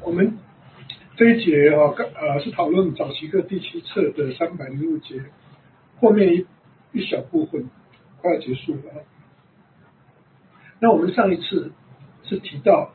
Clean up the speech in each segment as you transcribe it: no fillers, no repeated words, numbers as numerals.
我们这一节是讨论早期课第7册的305节，后面一小部分快要结束了。那我们上一次是提到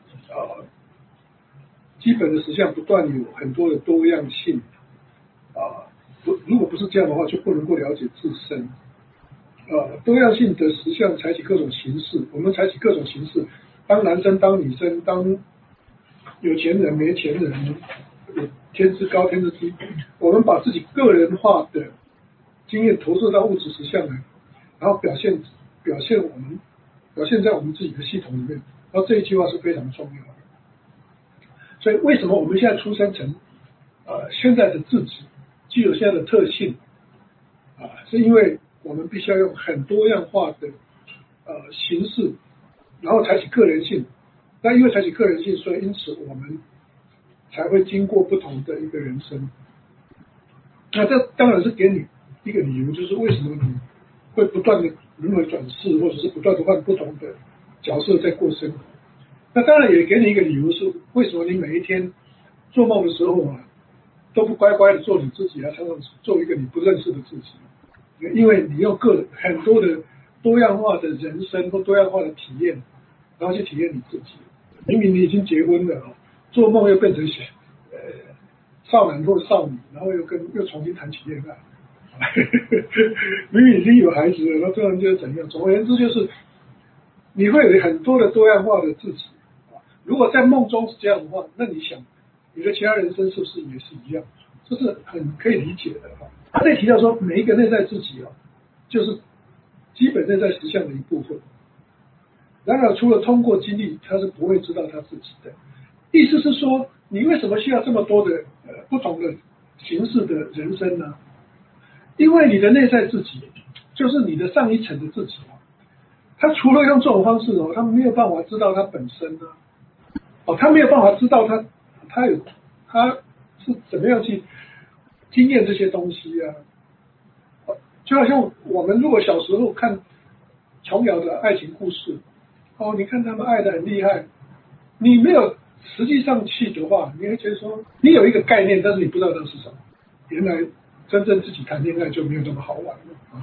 基本的实相不断有很多的多样性如果不是这样的话，就不能够了解自身。多样性的实相采取各种形式，我们采取各种形式，当男生当女生，当有钱人没钱人，天之高天之低，我们把自己个人化的经验投射到物质实相来，然后表现在我们自己的系统里面。然后这一句话是非常重要的。所以为什么我们现在出生成现在的自己具有现在的特性是因为我们必须要用很多样化的形式，然后采取个人性。那因为采取个人性，所以因此我们才会经过不同的一个人生。那这当然是给你一个理由，就是为什么你会不断的轮回转世，或者是不断的换不同的角色在过生活。那当然也给你一个理由，是为什么你每一天做梦的时候都不乖乖的做你自己常常做一个你不认识的自己。因为你用很多的多样化的人生或多样化的体验，然后去体验你自己。明明你已经结婚了做梦又变成少男或少女，然后又重新谈起恋爱。明明已经有孩子了，然后突然就怎样？总而言之，就是你会有很多的多样化的自己。如果在梦中是这样的话，那你想你的其他人生是不是也是一样？这是很可以理解的他这里提到说，每一个内在自己就是基本内在实相的一部分。然而除了通过经历，他是不会知道他自己的。意思是说，你为什么需要这么多的不同的形式的人生呢？因为你的内在自己就是你的上一层的自己他除了用这种方式他没有办法知道他本身他没有办法知道他是怎么样去经验这些东西就好像我们如果小时候看琼瑶的爱情故事你看他们爱得很厉害，你没有实际上去的话，你会觉得说你有一个概念，但是你不知道那是什么。原来真正自己谈恋爱就没有那么好玩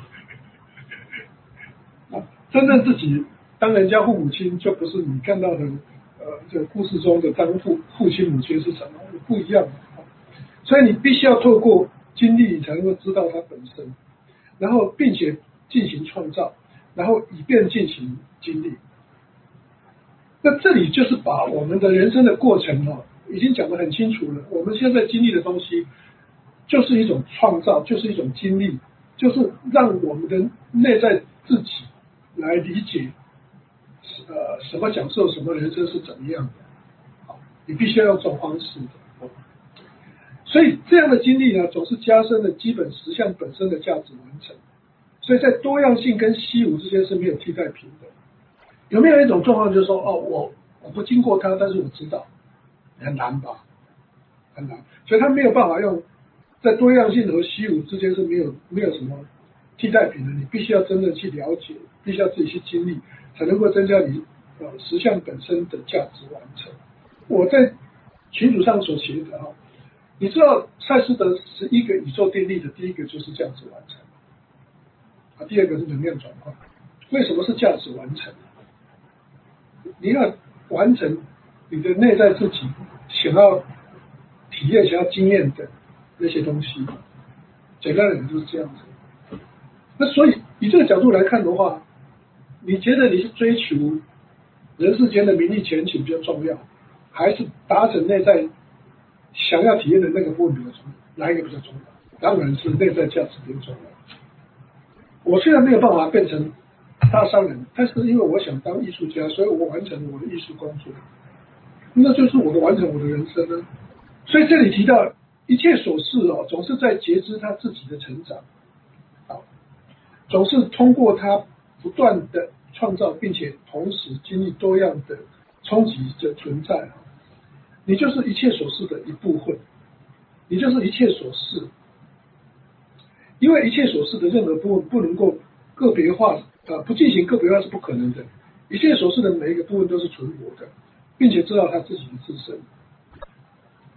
了真正自己当人家父母亲，就不是你看到的这个故事中的当父亲母亲是什么，不一样所以你必须要透过经历，你才能够知道它本身，然后并且进行创造，然后以便进行经历。那这里就是把我们的人生的过程已经讲得很清楚了。我们现在经历的东西就是一种创造，就是一种经历，就是让我们的内在自己来理解什么角色，什么人生是怎么样的你必须要用这种方式的所以这样的经历呢，总是加深了基本实相本身的价值完成。所以在多样性跟稀有之间是没有替代品的。有没有一种状况就是说我不经过它，但是我知道，很难吧，很难。所以它没有办法用在多样性和稀有之间是没有什么替代品的。你必须要真的去了解，必须要自己去经历，才能够增加你实相本身的价值完成。我在群组上所写的你知道赛斯的11个宇宙定律的第一个就是价值完成第二个是能量转换。为什么是价值完成？你要完成你的内在自己想要体验、想要经验的那些东西，简单的讲就是这样子。那所以以这个角度来看的话，你觉得你是追求人世间的名利钱钱比较重要，还是达成内在想要体验的那个部分比较重要？哪一个比较重要？当然是内在价值比较重要。我虽然没有办法变成大商人，但是因为我想当艺术家，所以我完成了我的艺术工作，那就是我的完成我的人生呢。所以这里提到一切所事总是在觉知他自己的成长总是通过他不断的创造，并且同时经历多样的冲击的存在你就是一切所事的一部分，你就是一切所事。因为一切所事的任何部分不能够个别化不进行个别化是不可能的。一切所事的每一个部分都是存活的，并且知道他自己的自身。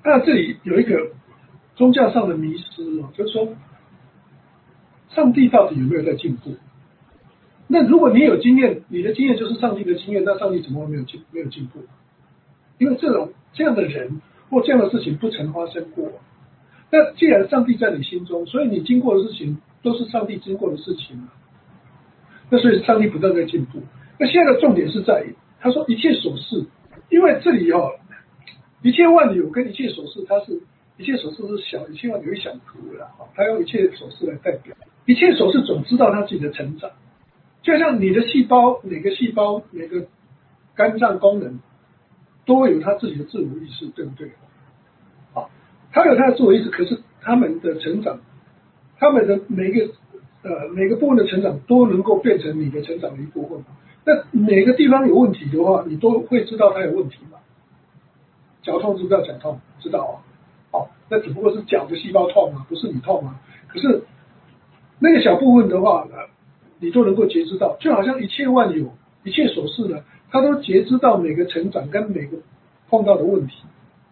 那这里有一个宗教上的迷失哦，就是说，上帝到底有没有在进步？那如果你有经验，你的经验就是上帝的经验，那上帝怎么会没有进步？因为这样的人或这样的事情不曾发生过。那既然上帝在你心中，所以你经过的事情都是上帝经过的事情嘛。那所以上帝不断在进步。那现在的重点是在于，他说一切所事，因为这里一切万有跟一切所事，一切所事是小，一切万有一小图的啦，他用一切所事来代表。一切所事总知道他自己的成长，就像你的细胞，每个肝脏功能都有他自己的自我意识，对不对？他有他的自我意识，可是他们的成长，他们的每个部分的成长都能够变成你的成长的一部分。那每个地方有问题的话，你都会知道它有问题嘛？脚痛知不知道脚痛？知道啊。那只不过是脚的细胞痛啊，不是你痛啊。可是那个小部分的话呢，你都能够觉知到，就好像一切万有、一切所事呢，它都觉知到每个成长跟每个碰到的问题。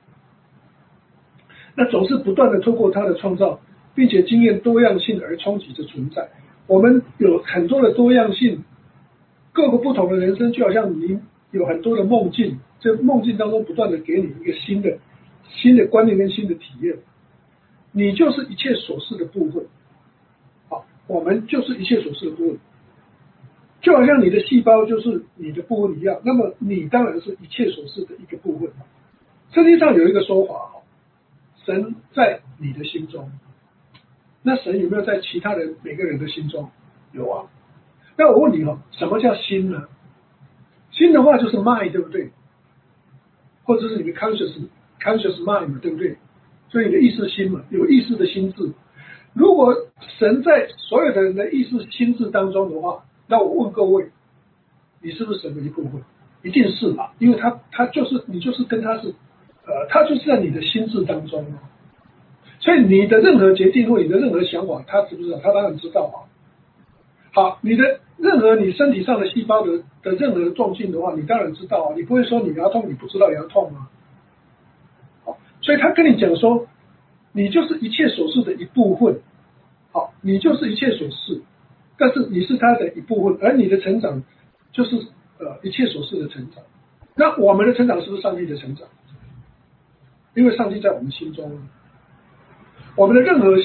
那总是不断的透过它的创造，并且经验多样性而冲击着存在。我们有很多的多样性，各个不同的人生，就好像你有很多的梦境，在梦境当中不断的给你一个新的观念跟新的体验。你就是一切所事的部分，我们就是一切所事的部分，就好像你的细胞就是你的部分一样。那么你当然是一切所事的一个部分。圣经上有一个说法，神在你的心中，那神有没有在其他人每个人的心中？有啊。那我问你什么叫心呢？心的话就是 mind， 对不对？或者是你的 conscious mind， 对不对？所以你的意识心嘛，有意识的心智。如果神在所有的人的意识心智当中的话，那我问各位，你是不是神的一部分？一定是嘛，因为他就是你就是跟他是他就是在你的心智当中嘛。所以你的任何决定或你的任何想法，他知不知道？他当然知道啊。好，你的任何你身体上的细胞的任何状境的话，你当然知道啊。你不会说你牙痛你不知道牙痛啊。好，所以他跟你讲说，你就是一切所事的一部分。好，你就是一切所事，但是你是他的一部分，而你的成长就是一切所事的成长。那我们的成长是不是上帝的成长？因为上帝在我们心中，我们的任何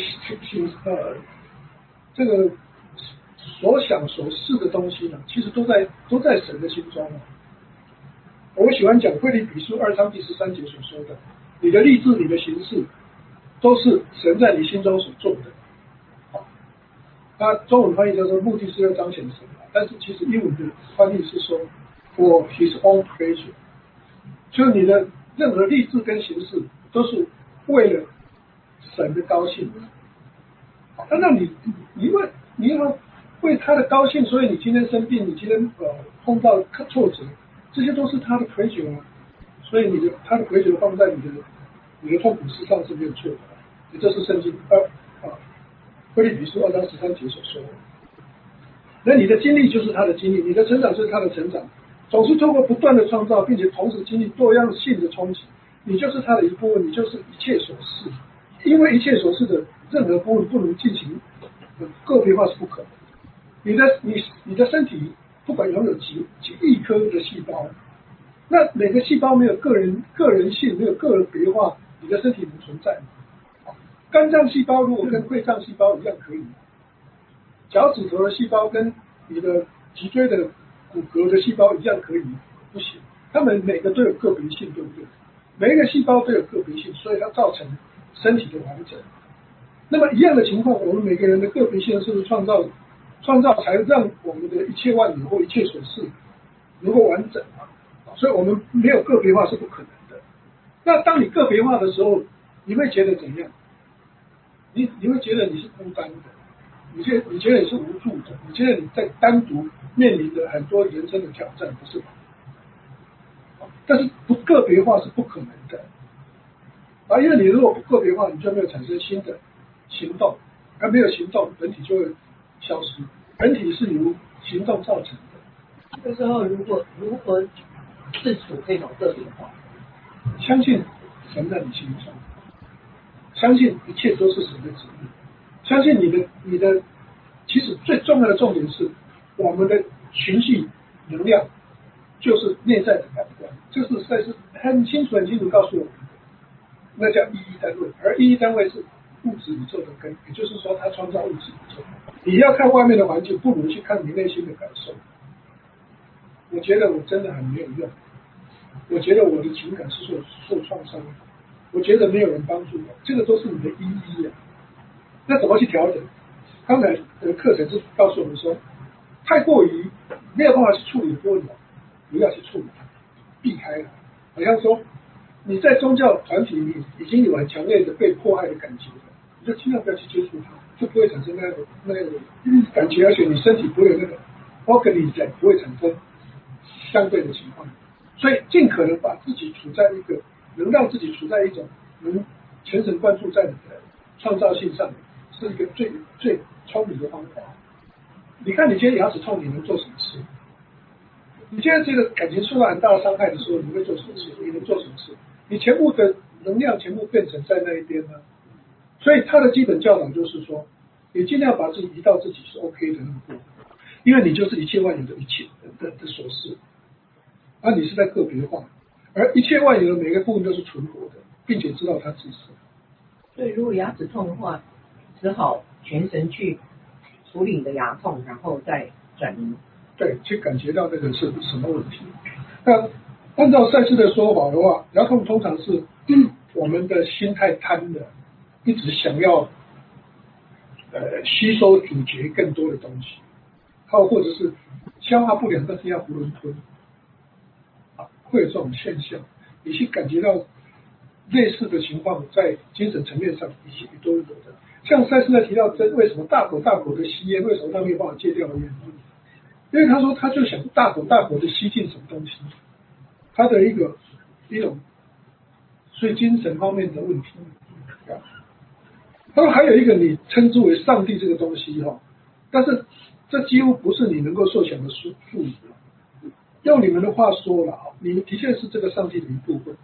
这个所想所事的东西呢，其实都在神的心中。我喜欢讲腓立比书2章第13节所说的，你的立志你的行事都是神在你心中所做的。他中文翻译叫做目的是要彰显神，但是其实英文的翻译是说 for his own pleasure， 就是你的任何立志跟行事都是为了神的高兴。那你要为他的高兴，所以你今天生病，你今天碰到挫折，这些都是他的pleasure啊。所以他的pleasure放在你的痛苦事上是没有错的。这是圣经腓立比书2章13节所说的。那你的经历就是他的经历，你的成长就是他的成长，总是通过不断的创造，并且同时经历多样性的冲击，你就是他的一部分，你就是一切所事。因为一切所事的任何部分不能进行个别化是不可能。你的身体不管拥有几亿颗的细胞，那每个细胞没有个人性，没有个别化，你的身体能存在吗？肝脏细胞如果跟肺脏细胞一样可以，脚趾头的细胞跟你的脊椎的骨骼的细胞一样可以，不行。它们每个都有个别性，对不对？每一个细胞都有个别性，所以它造成身体的完整。那么一样的情况，我们每个人的个别性是不是创造才让我们的一切万有或一切所事能够完整嘛？所以我们没有个别化是不可能的。那当你个别化的时候，你会觉得怎样？你会觉得你是孤单的，你觉得你是无助的，你觉得你在单独面临着很多人生的挑战，不是吗？但是不个别化是不可能的因为你如果不个别化，你就没有产生新的行动，而没有行动，本体就会消失。本体是由行动造成的。 这时候如何自处可以找个别化？ 相信神在你心中，相信一切都是神的旨意，相信你的，其实最重要的重点是我们的情绪能量就是内在的感官，这是实在是很清楚告诉我们的，那叫意义单位，而意义单位是物质宇宙的根，也就是说它创造物质宇宙。你要看外面的环境，不如去看你内心的感受。我觉得我真的很没有用，我觉得我的情感是受创伤的，我觉得没有人帮助我，这个都是你的意义啊。那怎么去调整？刚才的课程是告诉我们说，太过于没有办法去处理的问题，不要去处理它，避开它。好像说你在宗教团体里已经有很强烈的被迫害的感觉了，你就尽量不要去接触它，就不会产生那样的感觉，而且你身体不会有那个 organism 不会产生相对的情况。所以尽可能把自己处在一个能让自己处在一种能全神贯注在你的创造性上，是一个最聪明的方法。你看你今天牙齿痛，你能做什么事？你现在这个感情受到很大的伤害的时候，你会做什么事？你能做什么事？你全部的能量全部变成在那一边呢？所以他的基本教导就是说，你尽量把自己移到自己是 OK 的那个部分，因为你就是一切万有的一切的所事，而你是在个别化，而一切万有的每个部分都是存活的，并且知道它自身。 所以如果牙齿痛的话，只好全神去处理你的牙痛，然后再转移。 对，去感觉到这个是什么问题。那按照赛斯的说法的话，牙痛通常是我们的心太贪了，一直想要吸收咀嚼更多的东西，或者是消化不良，但是要囫囵吞，会有这种现象。你去感觉到类似的情况，在精神层面上也都有的。像赛斯在提到为什么大口的吸烟，为什么他没有办法戒掉烟？因为他说他就想大口的吸进什么东西，他的一种所以精神方面的问题。他说还有一个你称之为上帝这个东西但是这几乎不是你能够设想的术语。用你们的话说了，你们的确是这个上帝的一部分。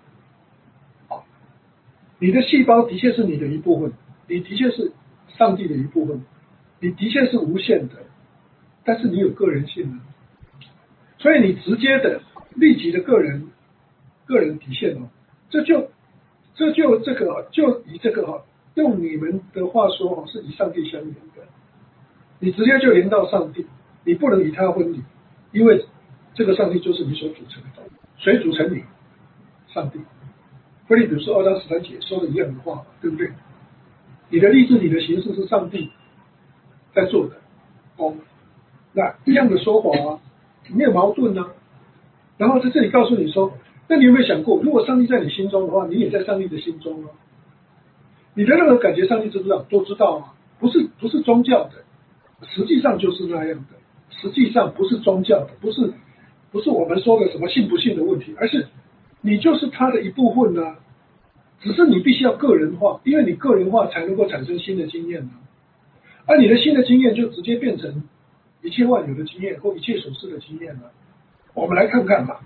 你的细胞的确是你的一部分，你的确是上帝的一部分，你的确是无限的，但是你有个人性所以你直接的立即的个人底线这就以这个用你们的话说是与上帝相连的，你直接就连到上帝，你不能与他分离，因为这个上帝就是你所组成的东西。谁组成你？上帝。菲利比书2章13节说的一样的话，对不对？你的立志，你的形式是上帝在做的那一样的说法没有矛盾然后在这里告诉你说，那你有没有想过，如果上帝在你心中的话，你也在上帝的心中你的任何感觉，上帝知不知道？都知道不是宗教的，实际上就是那样的。实际上不是宗教的，不是我们说的什么信不信的问题，而是你就是他的一部分只是你必须要个人化，因为你个人化才能够产生新的经验而你的新的经验就直接变成一切万有的经验或一切所事的经验我们来看看吧，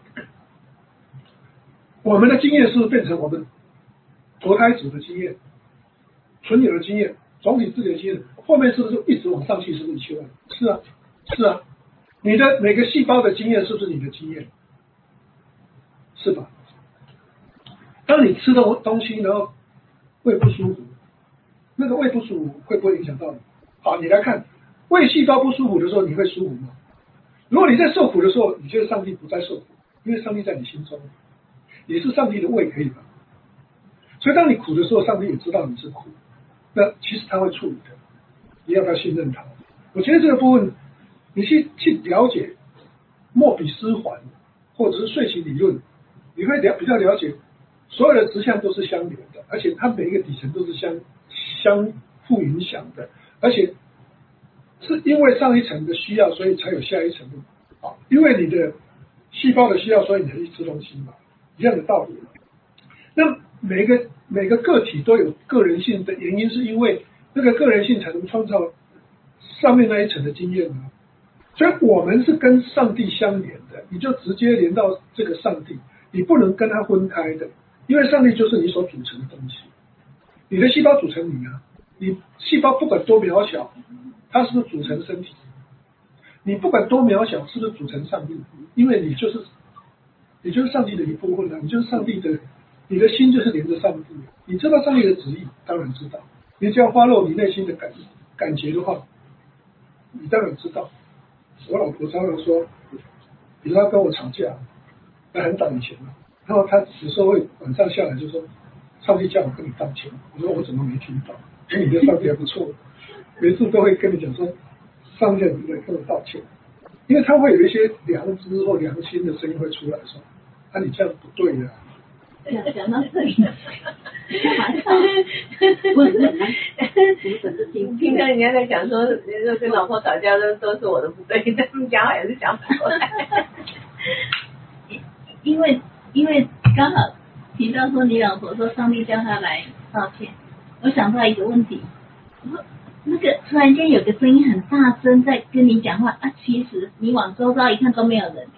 我们的经验是不是变成我们投胎子的经验、存有的经验、总体自己的经验，后面是不是一直往上去？是不是一切万有？是啊，你的每个细胞的经验是不是你的经验？是吧？当你吃的东西然后胃不舒服，那个胃不舒服会不会影响到你？好，你来看，胃细胞不舒服的时候，你会舒服吗？如果你在受苦的时候，你觉得上帝不再受苦，因为上帝在你心中，你是上帝的胃，可以吗？所以当你苦的时候，上帝也知道你是苦，那其实他会处理的，你要不要信任他？我觉得这个部分，你去了解莫比斯环或者是睡醒理论，你会比较了解所有的实相都是相连的，而且它每一个底层都是相互影响的，而且是因为上一层的需要，所以才有下一层的因为你的细胞的需要，所以你才去吃东西嘛，一样的道理。那每个个体都有个人性的原因，是因为那个个人性才能创造上面那一层的经验所以我们是跟上帝相连的，你就直接连到这个上帝，你不能跟他分开的。 因为上帝就是你所组成的东西，你的细胞组成你啊，你细胞不管多渺小，它是不是组成身体？你不管多渺小，是不是组成上帝？因为你就是上帝的一部分啊，你就是上帝的，你的心就是连着上帝。你知道上帝的旨意，当然知道。你只要发露你内心的感觉的话，你当然知道。我老婆常常说，比如她跟我吵架，那很早以前了，然后她有时候会晚上下来就说，上帝叫我跟你道歉。我说我怎么没听到？你的上帝还不错，每次都会跟你讲说，上帝你跟我道歉，因为他会有一些良知或良心的声音会出来说，啊你这样不对的。 讲到这里， 听到人家在讲说，跟老婆吵架都是我的不对，但是讲话也是讲反过来。 因为刚好提到说你老婆说上帝叫她来道歉，我想到一个问题，那个突然间有个声音很大声在跟你讲话啊，其实你往周遭一看都没有人。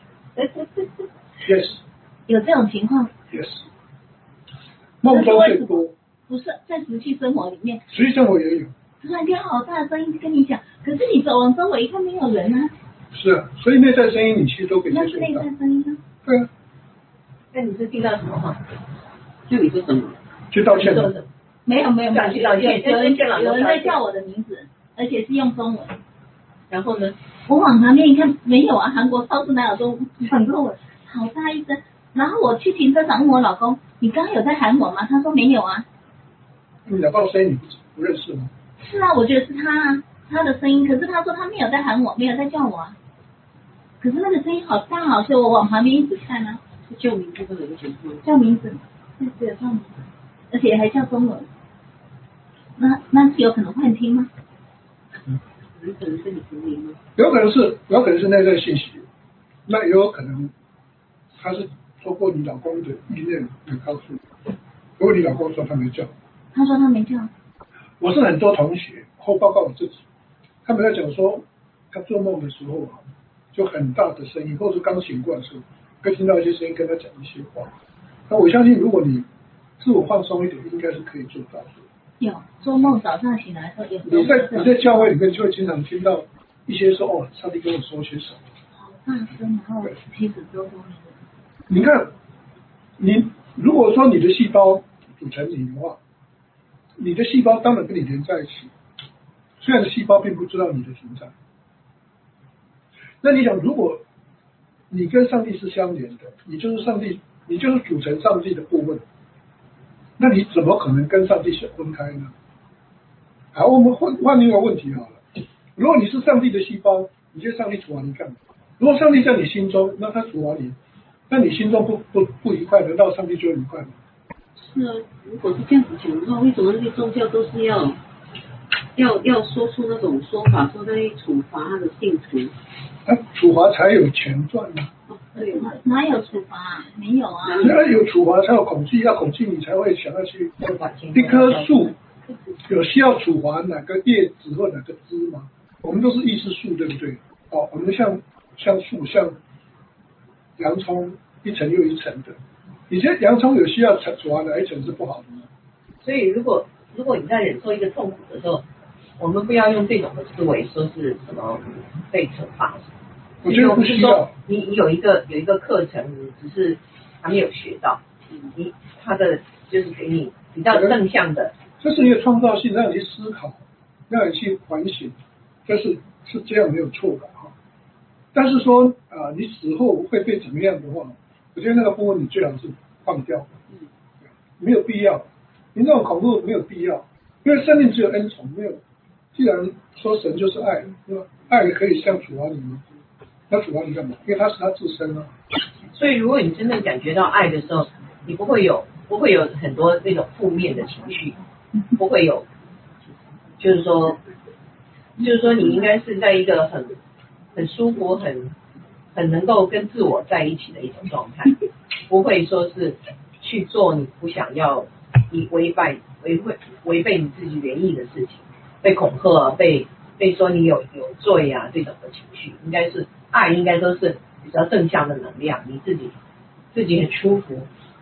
Yes。 有这种情况。 Yes。梦中最多。 不是在实际生活里面。 实际生活也有。 突然间好大声音跟你讲，可是你走往周围一看没有人啊。 是啊，所以内在声音你其实都可以接受到。 那是内在声音啊。 对啊。 那你是听到什么话？ 就你说什么？ 去道歉。 没有，有人在叫我的名字，而且是用中文。 然后呢？ 我往旁边一看，没有啊，韩国超市哪有都讲中文，好大一声。然后我去停车场问我老公，你刚刚有在喊我吗？他说没有啊。 你老公的声音你不认识吗？ 是啊，我觉得是他啊，他的声音。可是他说他没有在喊我，没有在叫我啊。可是那个声音好大好，所以我往旁边一直看啊。 叫名字或者是叫名字，对，叫名字，而且还叫中文。那是有可能幻听吗？ 有可能是你同龄吗？ 有可能是内在信息，那也有可能他是透过你老公的意念来告诉你。如果你老公说他没叫， 他说他没叫。 我是很多同学或包括我自己，他们在讲说他做梦的时候啊，就很大的声音，或者刚醒过来的时候，会听到一些声音跟他讲一些话。那我相信，如果你自我放松一点，应该是可以做到的。 有做梦早上醒来的时候有。 你在教会里面就会经常听到一些说哦，上帝跟我说些什么。 好大声，然后其实都没有。 你看，你如果说你的细胞组成你的话，你的细胞当然跟你连在一起，虽然细胞并不知道你的存在。那你想，如果你跟上帝是相连的，你就是上帝，你就是组成上帝的部分，那你怎么可能跟上帝分开呢？好，我们换另外一个问题好了。如果你是上帝的细胞，你觉得上帝处罚你干嘛？如果上帝在你心中，那他处罚你，那你心中不愉快，难道上帝就愉快吗？ 是啊，如果是这样子讲的话，为什么那些宗教都是要说出那种说法，说在处罚他的信徒？ 那处罚才有钱赚呢。 对， 哪有处罚啊？没有啊。 那有处罚才有恐惧，要恐惧你才会想要去。一棵树有需要处罚哪个叶子或哪个枝吗？我们都是意识树，对不对？哦，我们像树，像洋葱一层又一层的。你觉得洋葱有需要处罚哪一层是不好的吗？ 所以如果你在忍受一个痛苦的时候，我们不要用这种的思维说是什么被惩罚。 我觉得不需要。 你有一个课程，你只是还没有学到，他的就是给你比较正向的。 这是一个创造性，让你去思考，让你去反省，是这样没有错的哈。但是说你死后会被怎么样的话，我觉得那个部分你最好是放掉，没有必要。你那种恐怖没有必要，因为生命只有恩宠，没有。既然说神就是爱，对吧？爱可以像处罚你吗？那处罚你干嘛？因为他是他自身啊。 所以如果你真正感觉到爱的时候，你不会有很多那种负面的情绪，不会有，就是说你应该是在一个很舒服、很能够跟自我在一起的一种状态，不会说是去做你不想要、你违背你自己原意的事情，被恐吓、被说你有罪啊这种的情绪，应该是爱，应该都是比较正向的能量，你自己很舒服，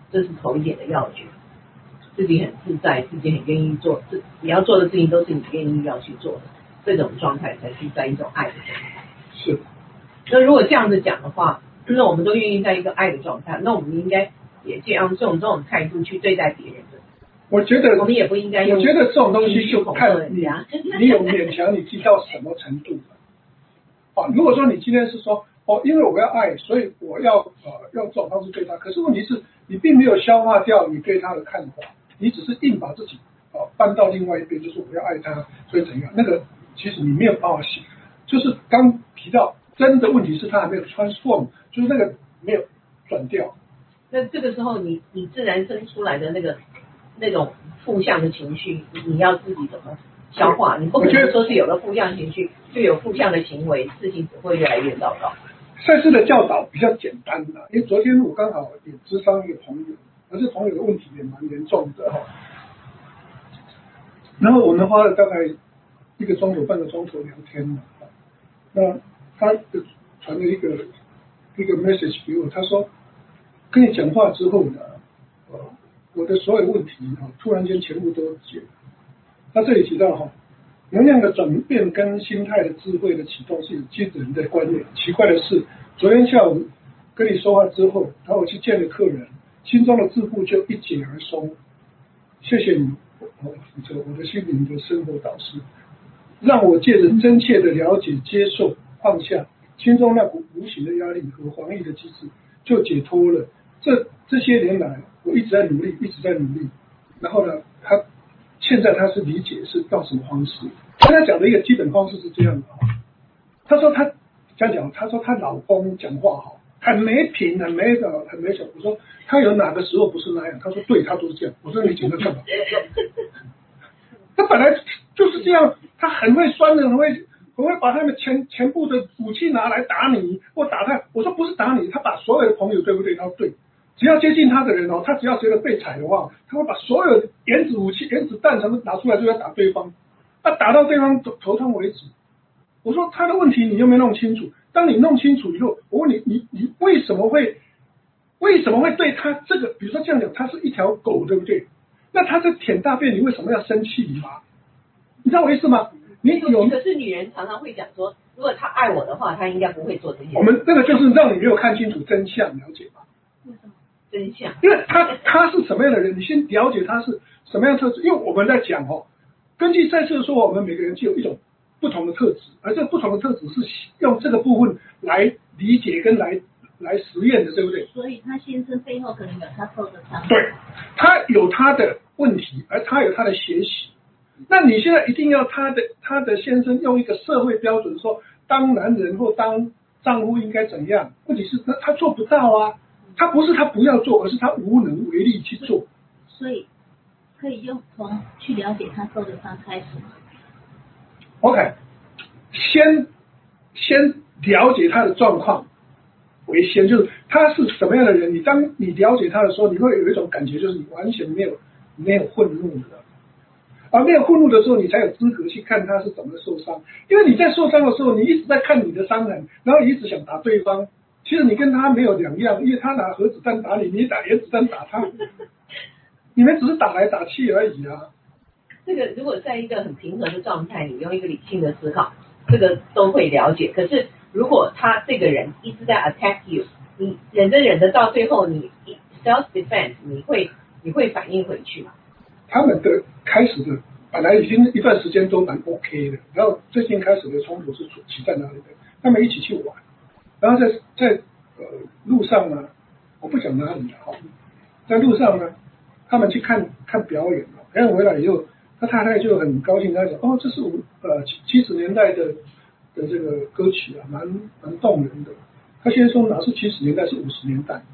这是头一点的要诀。自己很自在，自己很愿意做，你要做的事情都是你愿意要去做的，这种状态才是在一种爱的状态。 是。 那如果这样子讲的话，就是我们都愿意在一个爱的状态，那我们应该也这样这种态度去对待别人的。 我觉得我们也不应该用。 我觉得这种东西就看你有勉强你自己到什么程度。如果说你今天是说因为我要爱，所以我要用这种方式对他，可是问题是你并没有消化掉你对他的看法。你只是硬把自己搬到另外一边，就是我要爱他，所以怎样？那个其实你没有办法想，就是刚提到真的问题是他还没有 transform， 就是那个没有转掉。 那这个时候你自然生出来的那种负向的情绪，你要自己怎么消化？你不可能说是有了负向情绪就有负向的行为，事情只会越来越糟糕。 赛斯的教导比较简单的，因为昨天我刚好也咨商一个朋友。而这朋友的问题也蛮严重的然后我们花了大概1个钟头、半个钟头聊天嘛。那他传了一个 message 给我，他说跟你讲话之后呢，我的所有问题突然间全部都解了。他这里提到能量的转变跟心态的智慧的启动是有基本的观念。奇怪的是，昨天下午跟你说话之后，然后我去见了客人。心中的桎梏就一解而松，谢谢你，我的心灵的生活导师，让我借着真切的了解、接受、放下心中那股无形的压力和防御的机制，就解脱了。这些年来，我一直在努力，然后呢，现在他是理解是到什么方式。跟他讲的一个基本方式是这样的他说他讲，他说她老公讲话很没品，很没手。我说他有哪个时候不是那样？他说对，他都是这样。我说你讲他干嘛？他本来就是这样，他很会酸的，很会把他们全部的武器拿来打你或打他。我说不是打你，他把所有的朋友对不对？他说对，只要接近他的人他只要觉得被踩的话，他会把所有的原子武器、原子弹什么拿出来就要打对方，打到对方头痛为止。我说他的问题你又没弄清楚。当你弄清楚以后，我问你为什么会对他这个，比如说这样讲，他是一条狗，对不对？那他在舔大便，你为什么要生气吗？你知道我意思吗？ 可是女人常常会讲说，如果他爱我的话，他应该不会做这些。 我们那个就是让你没有看清楚真相，了解吗？ 为什么真相？ 因为他是什么样的人，你先了解他是什么样的特质。因为我们在讲根据赛斯说，我们每个人就有一种不同的特质，而这不同的特质是用这个部分来理解跟来实验的，对不对？ 所以他先生背后可能有他受的伤。 对，他有他的问题，而他有他的学习。那你现在一定要他的先生用一个社会标准说，当男人或当丈夫应该怎样？问题是他做不到啊，他不是他不要做，而是他无能为力去做。 所以可以用从去了解他受的伤开始。 OK， 先了解他的状况为先，就是他是什么样的人。当你了解他的时候，你会有一种感觉，就是你完全没有愤怒的，而没有愤怒的时候，你才有资格去看他是怎么受伤。因为你在受伤的时候，你一直在看你的伤痕，然后你一直想打对方，其实你跟他没有两样，因为他拿核子弹打你，你打原子弹打他，你们只是打来打去而已啊。 这个如果在一个很平和的状态，你用一个理性的思考，这个都会了解。可是如果他这个人一直在 attack you， 你忍着到最后，你 self defense， 你会反应回去吗？ 他们的开始的本来已经一段时间都蛮 OK 的，然后最近开始的冲突是起在哪里的？他们一起去玩，然后在路上呢，我不讲哪里了在路上呢，他们去看表演了，表演回来以后。他太太就很高兴，他讲这是70年代的这个歌曲啊，蛮动人的。他先说哪是70年代，是50年代。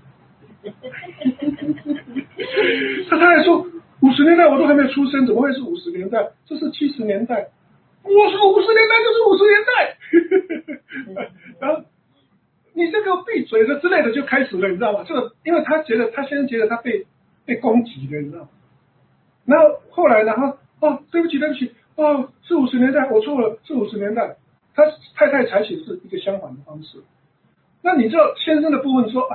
他太太说50年代我都还没有出生，怎么会是50年代？这是70年代。我说50年代就是50年代。然后你这个闭嘴的之类的就开始了，你知道吗？这个因为他先生觉得他被攻击了，你知道吗？然后后来呢，对不起，是50年代，我错了，是50年代。他太太采取是一个相反的方式。那你知道先生的部分说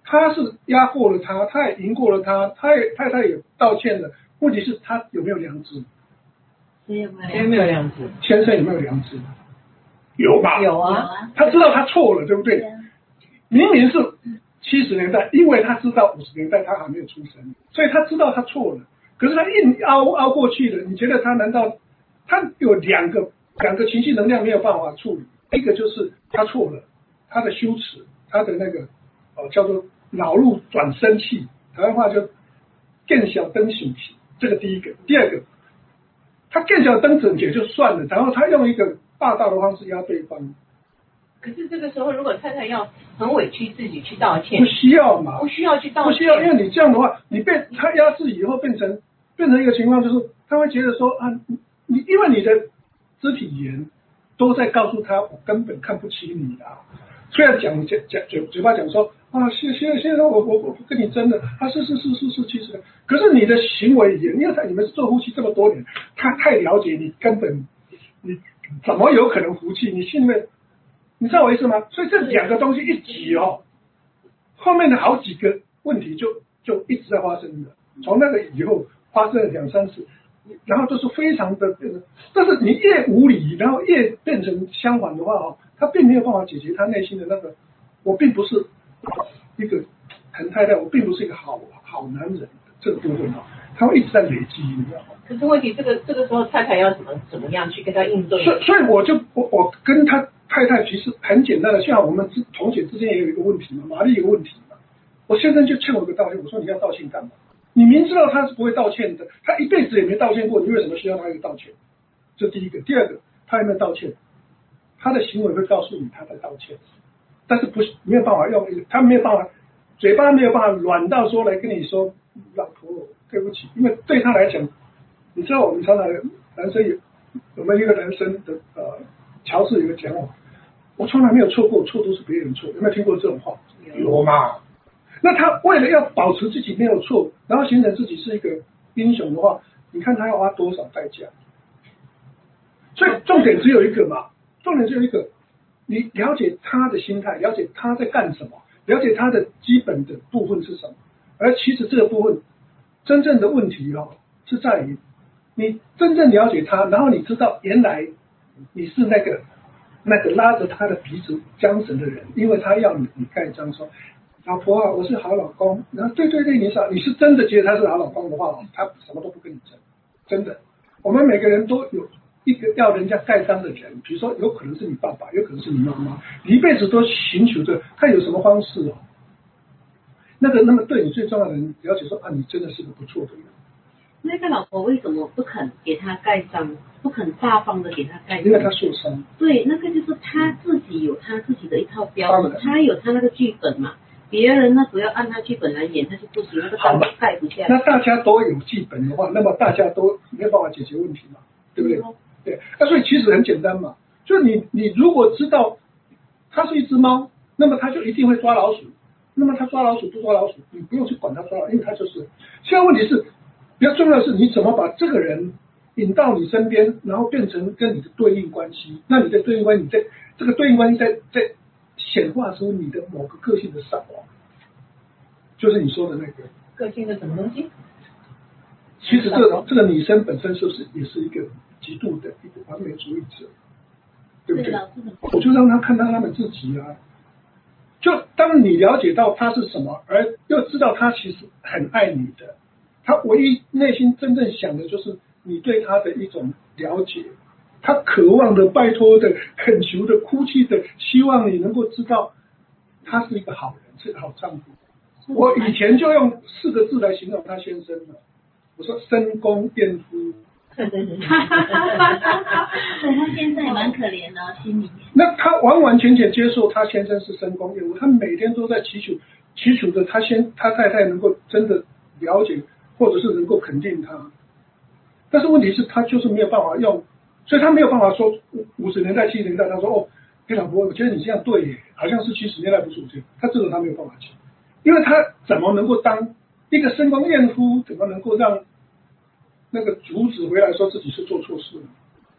他是压过了他，他也赢过了他，太太也道歉了。问题是他有没有良知？ 谁有没有良知？ 先生有没有良知？有吧？ 有啊， 他知道他错了，对不对？明明是70年代，因为他知道50年代他还没有出生，所以他知道他错了。可是他硬凹过去了，你觉得他难道他有两个情绪能量没有办法处理？一个就是他错了，他的羞耻，他的那个叫做恼怒转生气，台湾话就更小灯醒气，这个第一个。第二个，他更小灯整洁就算了，然后他用一个霸道的方式压对方。 可是这个时候，如果太太要很委屈自己去道歉， 不需要嘛？ 不需要去道歉， 不需要，因为你这样的话，你被他压制以后，变成一个情况，就是他会觉得说啊，你因为你的肢体语言都在告诉他，我根本看不起你啊。虽然嘴巴讲说啊，现在我不跟你争了啊，是，其实，可是你的行为语言，因为你们是做夫妻这么多年，他太了解你，根本你怎么有可能服气？你信任？你知道我意思吗？所以这两个东西一挤哦，后面的好几个问题就一直在发生的。从那个以后发生了2、3次，然后都是非常的变成，但是你越无理，然后越变成相反的话哦，他并没有办法解决他内心的那个，我并不是一个很太太，我并不是一个好男人这个部分哦，他会一直在累积，你知道吗？ 可是问题这个时候太太要怎么样去跟他应对？ 所以我跟他太太其实很简单的，像我们同学之间也有一个问题嘛，玛丽有个问题嘛，我先生就欠我一个道歉，我说你要道歉干嘛？你明知道他是不会道歉的，他一辈子也没道歉过，你为什么需要他一个道歉？这第一个。第二个，他有没有道歉？他的行为会告诉你他在道歉，但是不是没有办法用，他没有办法，嘴巴没有办法软到说来跟你说老婆对不起，因为对他来讲，你知道我们常常男生我们一个男生的乔治有个讲法，我从来没有错过，错都是别人错，有没有听过这种话？有嘛？那他为了要保持自己没有错，然后形成自己是一个英雄的话，你看他要花多少代价？所以重点只有一个嘛，你了解他的心态，了解他在干什么，了解他的基本的部分是什么。而其实这个部分真正的问题是在于你真正了解他，然后你知道原来你是那个拉着他的鼻子缰绳的人，因为他要你盖章说老婆啊，我是好老公。然后对，你是真的觉得他是好老公的话，他什么都不跟你争，真的。我们每个人都有一个要人家盖章的人，比如说有可能是你爸爸，有可能是你妈妈，你一辈子都寻求着他有什么方式那么对你最重要的人了解说啊，你真的是个不错的人。 那个老婆为什么不肯给他盖章，不肯大方的给他盖章？ 因为他受伤。 对，那个就是他自己有他自己的一套标准，他有他那个剧本嘛。别人呢，不要按他剧本来演，他就不行，那个章盖不下。 那大家都有剧本的话，那么大家都没有办法解决问题嘛，对不对？对，那所以其实很简单嘛，就是你如果知道它是一只猫，那么它就一定会抓老鼠，那么它抓老鼠不抓老鼠，你不用去管它抓老鼠，因为它就是。现在问题是比较重要的是你怎么把这个人引到你身边，然后变成跟你的对应关系。那你的对应关系，你在这个对应关系在显化出你的某个个性的闪光，就是你说的那个个性的什么东西？ 其实这个女生本身是不是也是一个极度的一个完美主义者，对不对？我就让她看到他们自己啊。就当你了解到他是什么，而又知道他其实很爱你的，他唯一内心真正想的就是你对他的一种了解，他渴望的、拜托的、恳求的、哭泣的，希望你能够知道他是一个好人，是个好丈夫。我以前就用4个字来形容他先生了，我说深宫艳夫。 对，他现在也蛮可怜的，心里面。 那他完完全全接受他先生是深宫艳夫，他每天都在祈求着他太太能够真的了解，或者是能够肯定他。但是问题是，他就是没有办法用，所以他没有办法说50年代、70年代，他说哦，老婆，我觉得你这样对耶，好像是70年代不是50年代，他这个他没有办法讲，因为他怎么能够当一个深宫艳夫，怎么能够让那个主子回来说自己是做错事了？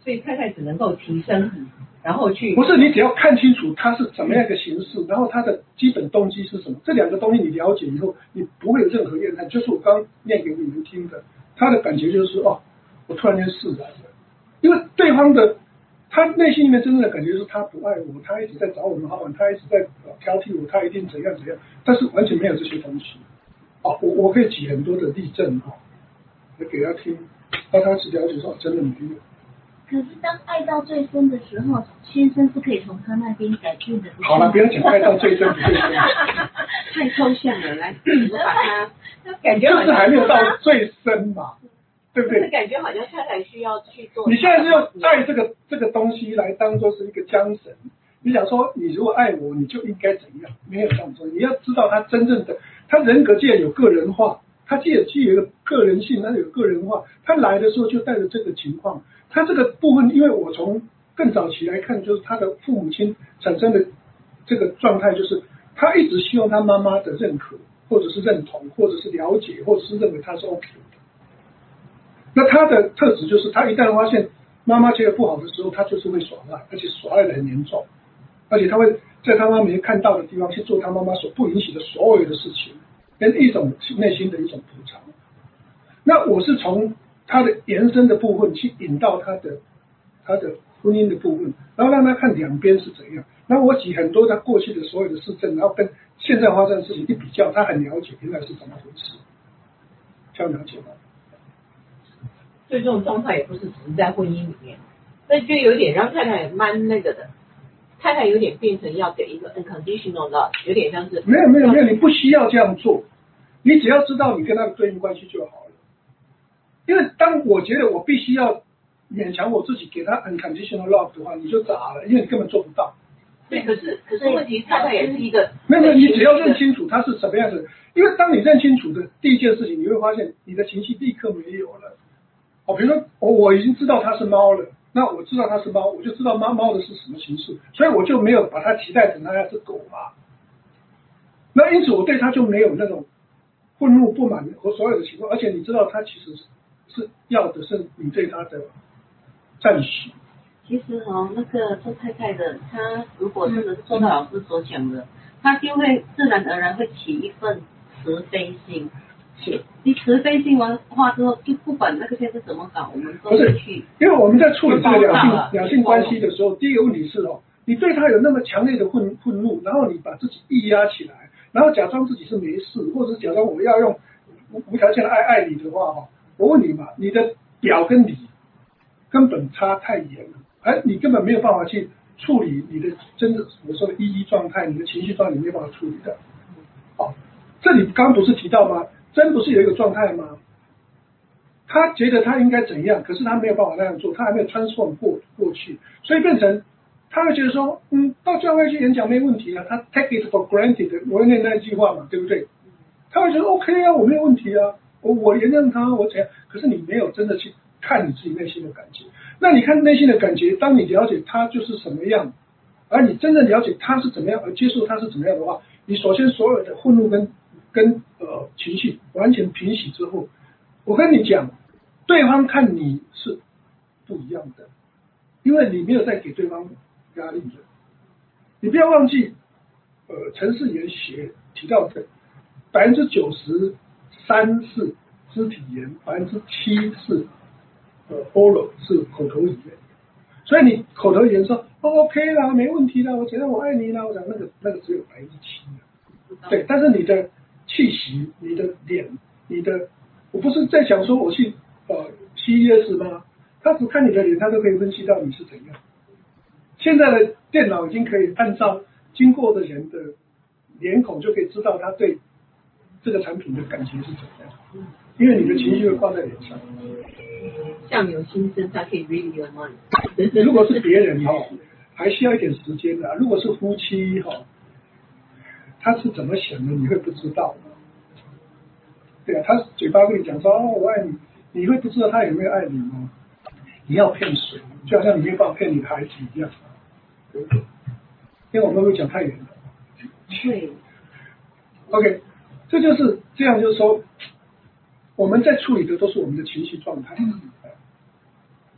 所以太太只能够提升，然后去不是你只要看清楚它是怎么样一个形式，然后它的基本动机是什么，这两个东西你了解以后，你不会有任何怨恨。就是我刚念给你们听的，他的感觉就是哦，我突然间释然了，因为对方的他内心里面真正的感觉是他不爱我，他一直在找我们好玩，他一直在挑剔我，他一定怎样怎样，但是完全没有这些东西。哦，我可以举很多的例证哈，来给他听，让他去了解说真的没有。 可是当爱到最深的时候，先生是可以从他那边改变的。 好了，不要讲爱到最深不最深， 太抽象了，来，我把它感觉就是还没有到最深嘛，对不对？ 感觉好像太太需要去做。 你现在是用爱这个东西来当做是一个缰绳。你想说，你如果爱我，你就应该怎样？没有这样说。你要知道他真正的，他人格既然有个人化，他既有一个个人性，他有个人化，他来的时候就带着这个情况。他这个部分，因为我从更早期来看，就是他的父母亲产生的这个状态，就是他一直希望他妈妈的认可，或者是认同，或者是了解，或者是认为他是 OK 的。那他的特质就是，他一旦发现妈妈觉得不好的时候，他就是会耍赖，而且耍赖的很严重，而且他会在他妈没看到的地方去做他妈妈所不允许的所有的事情，跟一种内心的一种补偿。那我是从他的延伸的部分去引到他的婚姻的部分，然后让他看两边是怎样。然后我举很多他过去的所有的事证，然后跟现在发生的事情一比较，他很了解原来是怎么回事，这样了解吗？ 所以这种状态也不是只是在婚姻里面，那就有点让太太蛮那个的，太太有点变成要给一个 unconditional love， 有点像是没有，你不需要这样做，你只要知道你跟他的对应关系就好了。因为当我觉得我必须要勉强我自己给他 unconditional love 的话，你就傻了，因为你根本做不到。 对，可是问题太太也是一个没有，你只要认清楚他是什么样的，因为当你认清楚的第一件事情，你会发现你的情绪立刻没有了。哦，比如说我已经知道它是猫了，那我知道它是猫，我就知道猫的是什么形式，所以我就没有把它期待成它要是狗嘛。那因此我对它就没有那种愤怒不满和所有的情况，而且你知道它其实是要的是你对它的赞许。 其实那个做太太的，她如果真的是做到老师所讲的，她就会自然而然会起一份慈悲心。 是， 你慈悲心完化之后，就不管那个先生怎么搞，我们都会去。 因为我们在处理这个两性关系的时候，第一个问题是你对他有那么强烈的愤怒，然后你把自己抑压起来，然后假装自己是没事，或者是假装我要用无条件的爱你的话我问你嘛，你的表跟里根本差太远了，而你根本没有办法去处理你的真的我说的意义状态，你的情绪状态你没有办法处理的。这里刚不是提到吗？真不是有一个状态吗？他觉得他应该怎样，可是他没有办法那样做，他还没有transform过去，所以变成他会觉得说，到教会去演讲没问题啊，他 take it for granted， 我念那句话嘛，对不对？他会觉得 OK 啊，我没有问题啊，我原谅他，我怎样？可是你没有真的去看你自己内心的感觉。那你看内心的感觉，当你了解他就是什么样，而你真正了解他是怎么样，而接受他是怎么样的话，你首先所有的愤怒跟情绪完全平息之后，我跟你讲，对方看你是不一样的，因为你没有在给对方压力的。你不要忘记，程式语言学提到的93%是肢体语言，7%是oral 是口头语言。所以你口头语言说OK 啦，没问题啦，我觉得我爱你啦，我讲那个只有7%。对，但是你的气息、你的脸、我不是在讲说我去CES 吗？他只看你的脸，他都可以分析到你是怎样。现在的电脑已经可以按照经过的人的脸孔，就可以知道他对这个产品的感情是怎样，因为你的情绪会放在脸上。 相由心生，它可以 read your mind。 如果是别人还需要一点时间的。如果是夫妻他是怎么想的，你会不知道。对啊，他嘴巴跟你讲说我爱你，你会不知道他有没有爱你吗？你要骗谁？就好像你没有办法骗你的孩子一样，对不对？因为我们会讲太远了。 对。 OK， 这就是这样，就是说我们在处理的都是我们的情绪状态。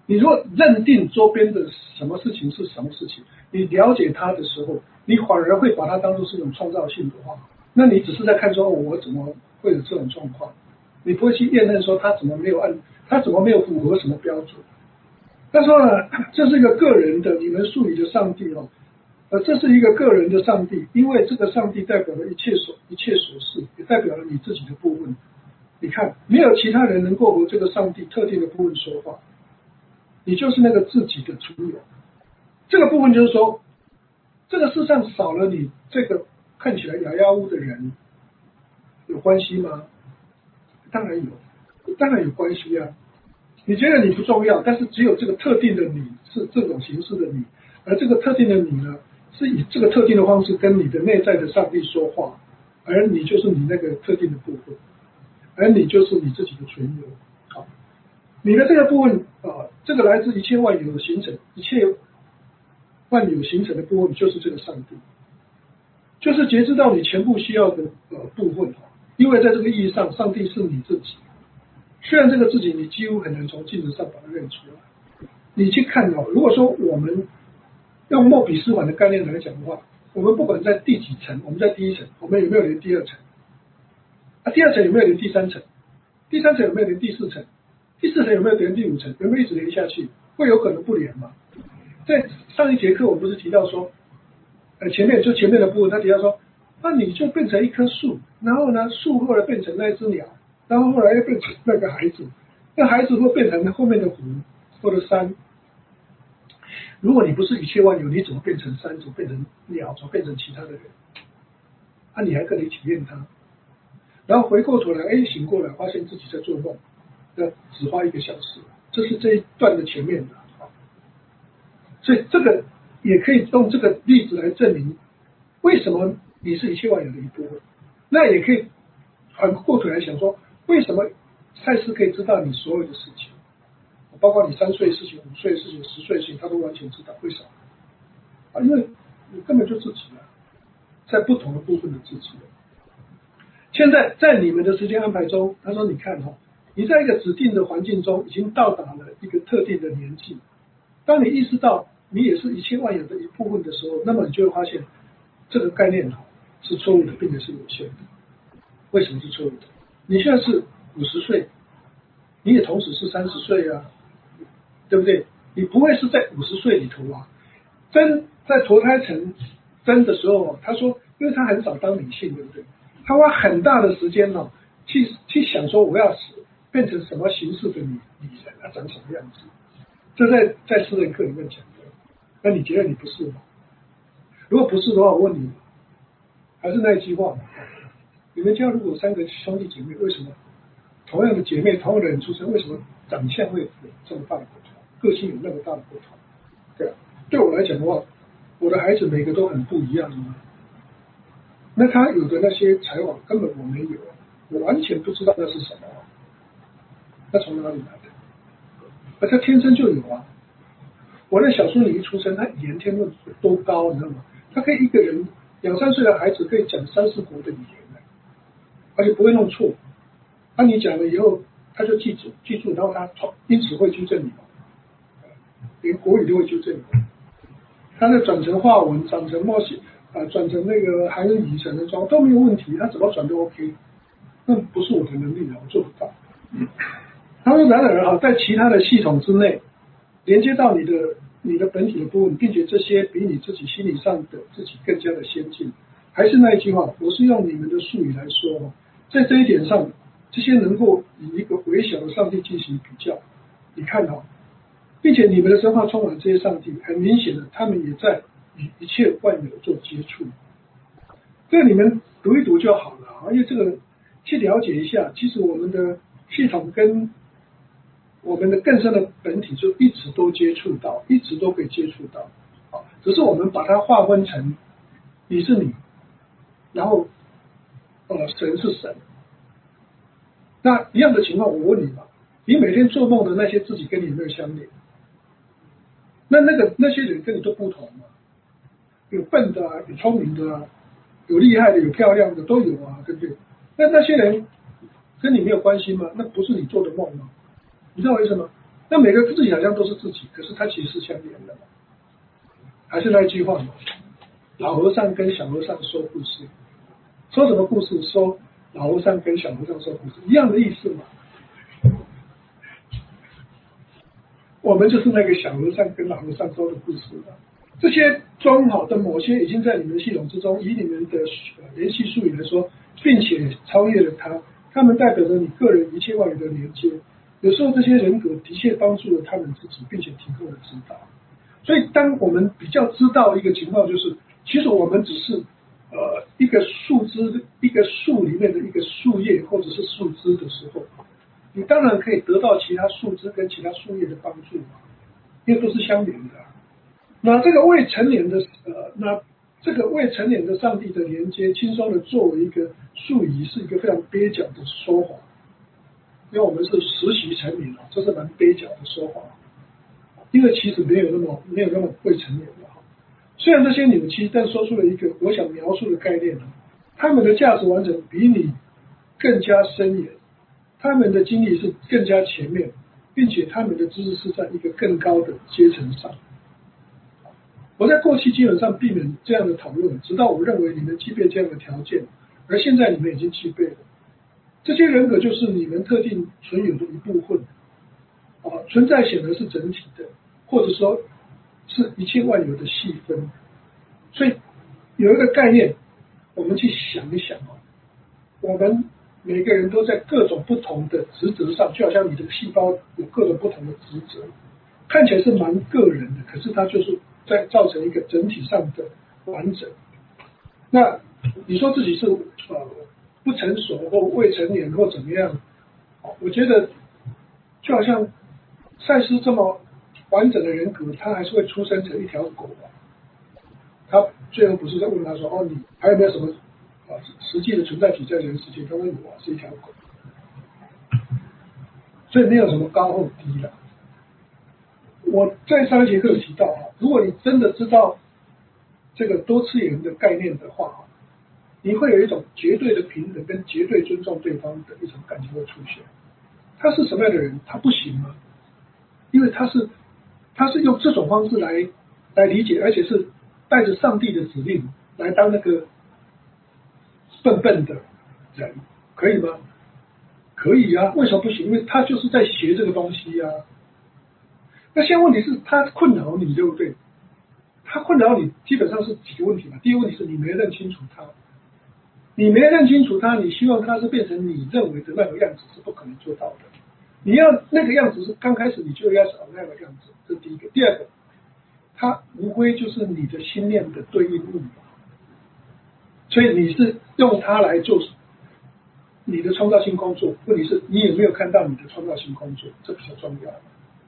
你如果认定周边的什么事情是什么事情，你了解它的时候，你反而会把它当作是一种创造性的话，那你只是在看说，我怎么会有这种状况，你不会去验证说他怎么没有符合什么标准。他说呢，这是一个个人的你们赋予的上帝哦，这是一个个人的上帝，因为这个上帝代表了一切所事，也代表了你自己的部分。你看，没有其他人能够和这个上帝特定的部分说话，你就是那个自己的存有。这个部分就是说，这个世上少了你这个看起来哑哑乌的人，有关系吗？当然有，当然有关系啊。你觉得你不重要，但是只有这个特定的你是这种形式的你，而这个特定的你呢，是以这个特定的方式跟你的内在的上帝说话，而你就是你那个特定的部分，而你就是你自己的存有。好，你的这个部分这个来自一切万有的形成，一切万有形成的部分就是这个上帝，就是截知到你全部需要的部分。因为在这个意义上，上帝是你自己。虽然这个自己你几乎很难从镜子上把它认出来，你去看如果说我们用莫比斯环的概念来讲的话，我们不管在第几层，我们在第一层，我们有没有连第二层？第二层有没有连第三层？第三层有没有连第四层？第四层有没有连第五层？有没有一直连下去？会有可能不连吗？在上一节课我们不是提到说，前面的部分他提到说，那你就变成一棵树，然后呢，树后来变成那一只鸟。然后后来又变成那个孩子，那孩子会变成后面的湖或者山。如果你不是一切万有，你怎么变成山？怎么变成鸟？怎么变成其他的人？你还可以体验它，然后回过头来，醒过来，发现自己在做梦，只花1个小时，这是这一段的前面的。所以这个也可以用这个例子来证明，为什么你是一切万有的一部分。那也可以反过头来想说，为什么赛斯可以知道你所有的事情，包括你3岁的事情、5岁的事情、10岁的事情，他都完全知道。为什么？因为你根本就自己在不同的部分的自己。现在在你们的时间安排中，他说你看你在一个指定的环境中已经到达了一个特定的年纪，当你意识到你也是一切万有的一部分的时候，那么你就会发现这个概念是错误的，并且是有限的。为什么是错误的？你现在是50岁，你也同时是30岁啊，对不对？你不会是在50岁里头真在投胎成真的时候，他说，因为他很少当女性，对不对？他花很大的时间去想说我要变成什么形式的女人长什么样子。这在私人课里面讲的。那你觉得你不是吗？如果不是的话，我问你，还是那一句话，你们家如果3个兄弟姐妹，为什么同样的姐妹、同样的人出生，为什么长相会有这么大的不同，个性有那么大的不同？对啊，对我来讲的话，我的孩子每个都很不一样啊。那他有的那些才华根本我没有，我完全不知道那是什么，那从哪里来的？而他天生就有啊。我那小孙女一出生，她语言天分多高，你知道吗？她可以一个人2、3岁的孩子可以讲3、4国的语言，而且不会弄错。你讲了以后，他就记住，然后他因此会纠正你，连国语都会纠正你。他的转成华文，转成转成那个韩语、转成中都没有问题，他怎么转都 OK。那不是我的能力我做不到。他说然而在其他的系统之内，连接到你的本体的部分，并且这些比你自己心理上的自己更加的先进。还是那一句话，我是用你们的术语来说，在这一点上，这些能够以一个微小的上帝进行比较。你看并且你们的神话充满这些上帝，很明显的，他们也在与一切万有做接触。这个你们读一读就好了，因为这个去了解一下，其实我们的系统跟我们的更深的本体就一直都接触到，一直都可以接触到。只是我们把它划分成你是你，然后神是神。那一样的情况，我问你吧，你每天做梦的那些自己跟你有没有相连？那些人跟你都不同嘛，有笨的有聪明的有厉害的有漂亮的都有对不对？那些人跟你没有关系吗？那不是你做的梦吗？你知道为什么？ 那每个自己好像都是自己，可是它其实是相连的嘛。还是那一句话嘛，老和尚跟小和尚说故事，说什么故事？说老和尚跟小和尚说故事，一样的意思嘛。我们就是那个小和尚跟老和尚说的故事嘛。这些装好的某些已经在你们系统之中，以你们的联系术语来说，并且超越了它，它们代表着你个人一切万有的连接。有时候这些人格的确帮助了他们自己，并且提供了指导。所以当我们比较知道一个情况，就是其实我们只是一个树枝，一个树里面的一个树叶或者是树枝的时候，你当然可以得到其他树枝跟其他树叶的帮助嘛，因为都是相连的。那这个未成年的上帝的连接，轻松的作为一个术语，是一个非常蹩脚的说法，因为我们是实习成年，这是蛮蹩脚的说法，因为其实没有那么未成年的。虽然这些扭曲，但说出了一个我想描述的概念，他们的价值完整比你更加深远，他们的经历是更加前面，并且他们的知识是在一个更高的阶层上。我在过去基本上避免这样的讨论，直到我认为你们具备这样的条件，而现在你们已经具备了。这些人格就是你们特定存有的一部分，存在显然是整体的，或者说是一切万有的细分。所以有一个概念，我们去想一想，我们每个人都在各种不同的职责上，就好像你的细胞有各种不同的职责，看起来是蛮个人的，可是它就是在造成一个整体上的完整。那你说自己是不成熟或未成年或怎么样，我觉得就好像赛斯这么完整的人格，他还是会出生成一条狗啊。他最后不是在问他说，你还有没有什么实际的存在体在人世界？他说有啊，是一条狗。所以没有什么高或低了。我在上一节课有提到，如果你真的知道这个多次元的概念的话，你会有一种绝对的平等跟绝对尊重对方的一种感情会出现。他是什么样的人，他不行吗？因为他是用这种方式来理解，而且是带着上帝的指令来当那个笨笨的人，可以吗？可以啊，为什么不行？因为他就是在学这个东西啊。那现在问题是他困扰你，对不对？他困扰你基本上是几个问题嘛。第一个问题是你没认清楚他，你没认清楚他，你希望他是变成你认为的那个样子是不可能做到的。你要那个样子是刚开始你就要找那样的样子，这是第一个。第二个，他无非就是你的心念的对应物，所以你是用它来做你的创造性工作。问题是你有没有看到你的创造性工作，这比较重要，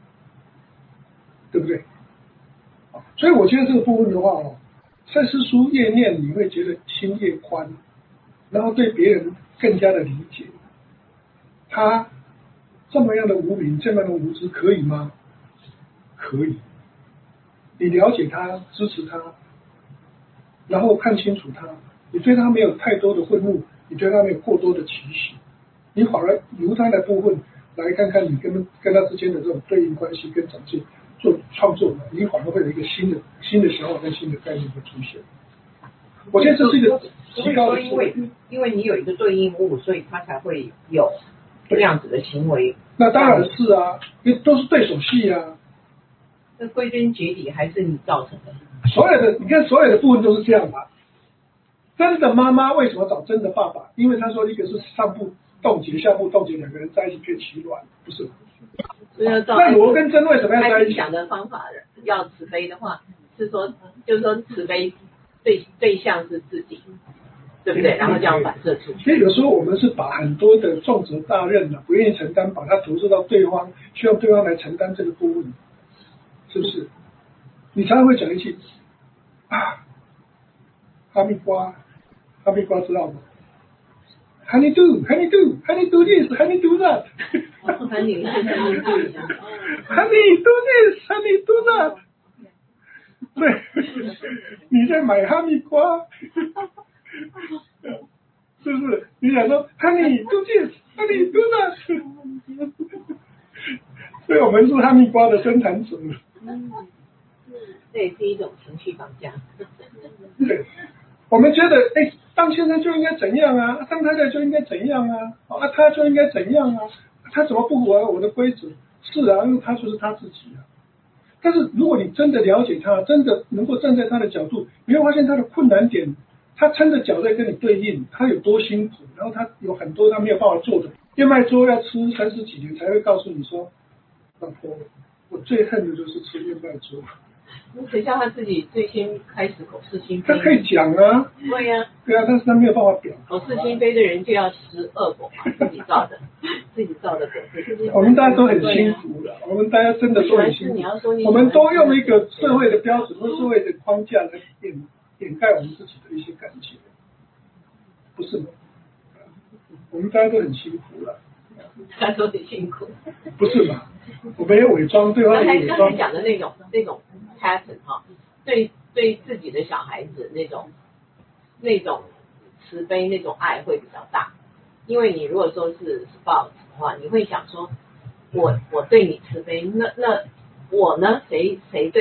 对不对？所以我觉得这个部分的话，赛斯书越念你会觉得心越宽，然后对别人更加的理解。他这么样的无明，这么样的无知，可以吗？可以。你了解他，支持他，然后看清楚他，你对他没有太多的愤怒，你对他没有过多的期许，你反而由他的部分来看看你跟他之间的这种对应关系跟长进做创作，你反而会有一个新的想法跟新的概念会出现。我觉得这是一个极高的因为你有一个对应物，所以他才会有这样子的行为。 那当然是啊，因为都是对手戏啊。 那归根结底还是你造成的。 你看所有的部分都是这样的。真的妈妈为什么找真的爸爸？因为他说一个是上部冻结，下部冻结，两个人在一起可以取卵，不是？那罗跟真为什么要在一起？ 想的方法要慈悲的话，是说就是说慈悲对象是自己，对不对？然后这样反射出去。 所以有时候我们是把很多的重责大任不愿意承担，把它投射到对方，希望对方来承担这个部分，是不是？你常常会讲一句哈密瓜知道吗？Honey do this, honey do that. Honey do this, honey do that. 对，你在买哈密瓜，是不是？你想说 Honey do this, honey do that. 对我们是哈密瓜的生产者。 这也是一种情绪绑架。 对，我们觉得，当先生就应该怎样啊，当太太就应该怎样啊，他就应该怎样啊，他怎么不符合我的规则？是啊，因为他就是他自己啊。但是如果你真的了解他，真的能够站在他的角度，你会发现他的困难点，他撑着脚在跟你对应，他有多辛苦，然后他有很多他没有办法做的。燕麦粥要吃30几年才会告诉你说，老婆，我最恨的就是吃燕麦粥。 谁叫他自己最先开始口是心非？ 他可以讲啊， 对呀、 对啊，但是他没有办法表。 口是心非的人就要吃恶果嘛，自己造的，自己造的果。 我们大家都很辛苦的，我们大家真的都很辛苦。我们都用一个社会的标准或社会的框架来掩盖我们自己的一些感觉，不是吗？我们大家都很辛苦了， 大家都很辛苦， 不是吗？我们也伪装，对方也伪装。 刚才讲的那种 pattern 哈，对自己的小孩子那种慈悲那种爱会比较大，因为你如果说是 spouse 的话，你会想说，我对你慈悲，那我呢？谁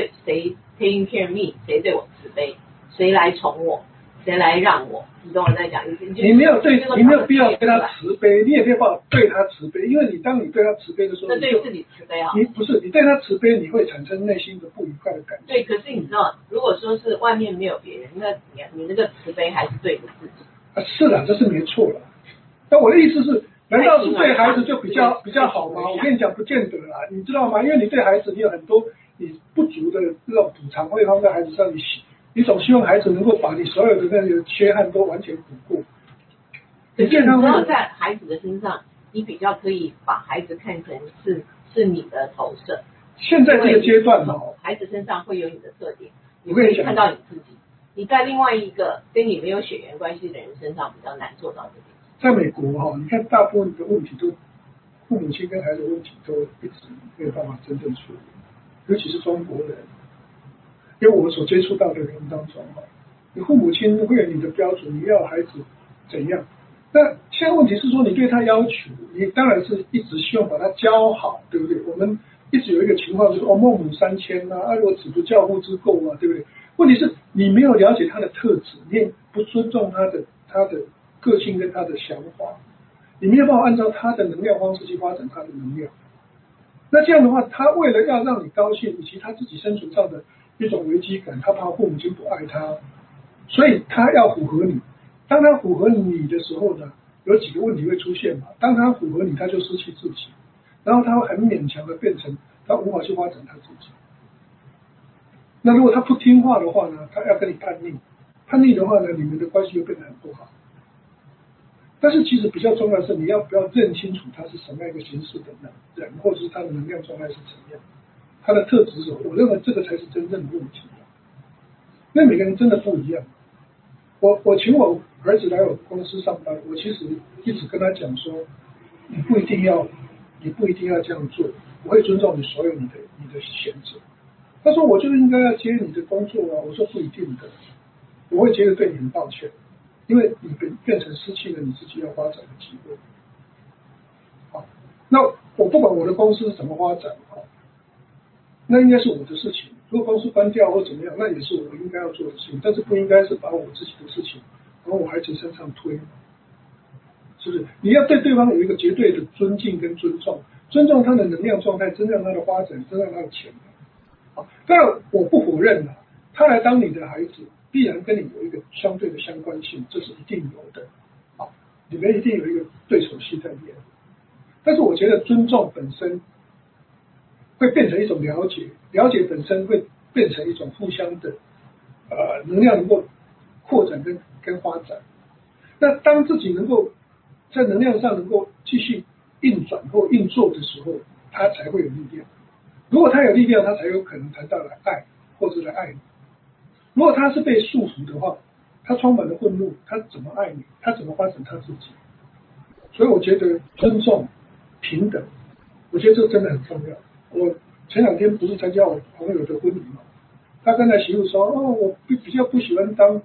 taking care of me？ 谁对我慈悲？谁来宠我？谁来让我？你懂我在讲？ 你没有必要对他慈悲，你也没有办法对他慈悲，因为当你对他慈悲的时候， 那对自己慈悲啊？ 你不是你对他慈悲，你会产生内心的不愉快的感觉。 对，可是你知道，如果说是外面没有别人，那你那个慈悲还是对着自己。 是的，这是没错了。但我的意思是，难道是对孩子就比较好吗？我跟你讲，不见得啦，你知道吗？因为你对孩子，你有很多你不足的这种补偿会放在孩子上，你总希望孩子能够把你所有的那个缺憾都完全补过。 可是你知道，在孩子的身上，你比较可以把孩子看成是你的投射。 现在这个阶段嘛， 孩子身上会有你的特点， 你会看到你自己。你在另外一个跟你没有血缘关系的人身上比较难做到这点。 在美国哈，你看大部分的问题都父母亲跟孩子的问题都一直没有办法真正处理，尤其是中国人。因为我所接触到的人当中哈，你父母亲会有你的标准，你要孩子怎样？那现在问题是说，你对他要求，你当然是一直希望把他教好，对不对？我们一直有一个情况就是孟母3000啊，若子不教，父之过啊，对不对？问题是你没有了解他的特质，你也不尊重他的个性跟他的想法，你没有办法按照他的能量方式去发展他的能量。那这样的话，他为了要让你高兴，以及他自己生存上的一种危机感，他怕父母亲不爱他，所以他要符合你。当他符合你的时候呢，有几个问题会出现嘛？当他符合你，他就失去自己，然后他会很勉强的变成他无法去发展他自己。那如果他不听话的话呢，他要跟你叛逆的话呢，你们的关系就变得很不好。但是其实比较重要的是，你要不要认清楚他是什么样一个形式的人，或者是他的能量状态是怎样，他的特质是什么？我认为这个才是真正的问题。因为每个人真的不一样。我请我儿子来我公司上班，我其实一直跟他讲说，你不一定要这样做，我会尊重你所有你的选择。他说我就应该要接你的工作啊，我说不一定的，我会觉得对你很抱歉，因为你变成失去了你自己要发展的机会。好，那我不管我的公司是怎么发展，那应该是我的事情。如果公司关掉或怎么样，那也是我应该要做的事情，但是不应该是把我自己的事情往我孩子身上推，是不是？你要对对方有一个绝对的尊敬跟尊重，尊重他的能量状态，尊重他的发展，尊重他的潜能。当然我不否认了，他来当你的孩子，必然跟你有一个相对的相关性，这是一定有的。你们一定有一个对手戏在里面。但是我觉得尊重本身会变成一种了解，了解本身会变成一种互相的能量能够扩展跟发展。那当自己能够在能量上能够继续运转或运作的时候，他才会有力量。如果他有力量，他才有可能谈到来爱或者来爱你。如果他是被束缚的话，他充满了愤怒，他怎么爱你？他怎么发展他自己？所以我觉得尊重、平等，我觉得这真的很重要。我前2天不是参加我朋友的婚礼嘛，他跟他媳妇说，我比较不喜欢当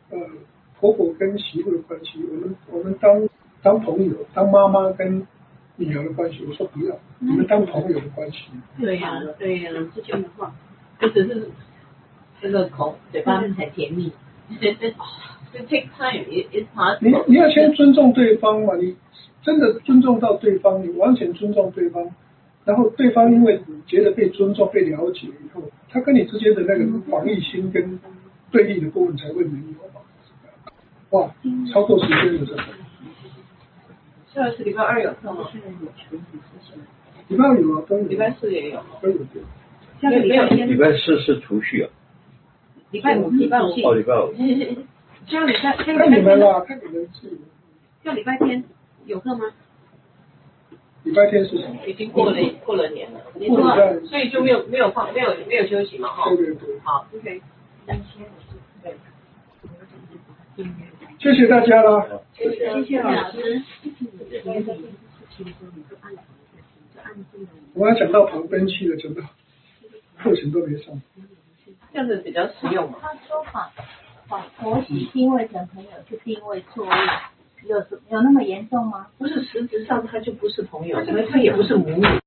婆婆跟媳妇的关系，我们当朋友，当妈妈跟疫苗的关系，我说不要，你们当朋友的关系。 对呀，对呀，是这样的话， 就只是这个嘴巴很甜蜜。就 take time, it's possible。 你要先尊重对方嘛，你真的尊重到对方，你完全尊重对方，然后对方因为觉得被尊重、被了解以后，他跟你之间的那个防御心跟对立的部分才会没有嘛。哇，超过时间了这个。 下次礼拜2有课吗？ 礼拜2有啊，都有。 礼拜4也有。 都有对。 下个礼拜天。 礼拜4是除夕啊。 礼拜5。 哦，礼拜5。 下礼拜看你们啦，看你们自己。 下礼拜天有课吗？ 礼拜天是什么？ 已经过了年了，所以就没有休息嘛，哈。 对对对。 好 ，OK。 谢谢大家啦。 谢谢老师。 我还讲到旁边去了，讲到课程都没上。 这样子比较实用嘛。 他说把婆媳定位成朋友是定位错误，有那么严重吗？ 不是，实质上他就不是朋友，因为他也不是母女。